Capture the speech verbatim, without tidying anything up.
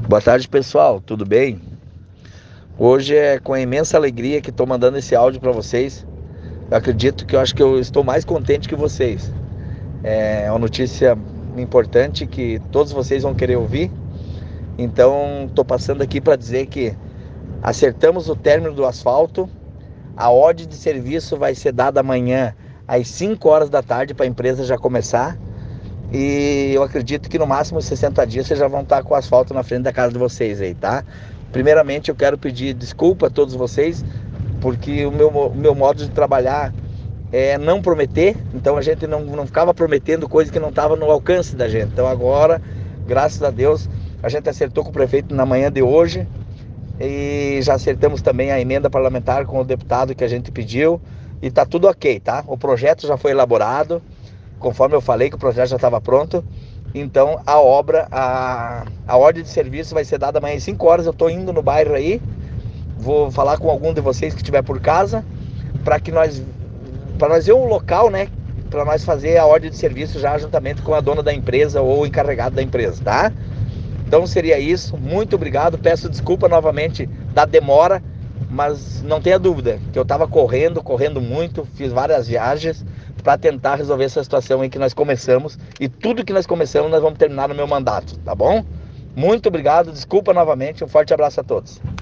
Boa tarde, pessoal, tudo bem? Hoje é com imensa alegria que estou mandando esse áudio para vocês. Eu acredito que eu acho que eu estou mais contente que vocês. É uma notícia importante que todos vocês vão querer ouvir. Então, estou passando aqui para dizer que acertamos o término do asfalto. A ordem de serviço vai ser dada amanhã às cinco horas da tarde para a empresa já começar. E eu acredito que no máximo sessenta dias vocês já vão estar com o asfalto na frente da casa de vocês aí, tá? Primeiramente eu quero pedir desculpa a todos vocês, porque o meu, o meu modo de trabalhar é não prometer. Então a gente não, não ficava prometendo coisa que não estava no alcance da gente. Então agora, graças a Deus, a gente acertou com o prefeito na manhã de hoje. E já acertamos também a emenda parlamentar com o deputado que a gente pediu. E tá tudo ok, tá? O projeto já foi elaborado. Conforme eu falei que o projeto já estava pronto. Então a obra, a, a ordem de serviço vai ser dada amanhã às cinco horas. Eu estou indo no bairro aí. Vou falar com algum de vocês que estiver por casa, para que nós para nós ver um local, né? Para nós fazer a ordem de serviço já juntamente com a dona da empresa ou o encarregado da empresa, tá? Então seria isso. Muito obrigado. Peço desculpa novamente da demora, mas não tenha dúvida que eu estava correndo, correndo muito, fiz várias viagens para tentar resolver essa situação aí que nós começamos. E tudo que nós começamos nós vamos terminar no meu mandato, tá bom? Muito obrigado, desculpa novamente, um forte abraço a todos.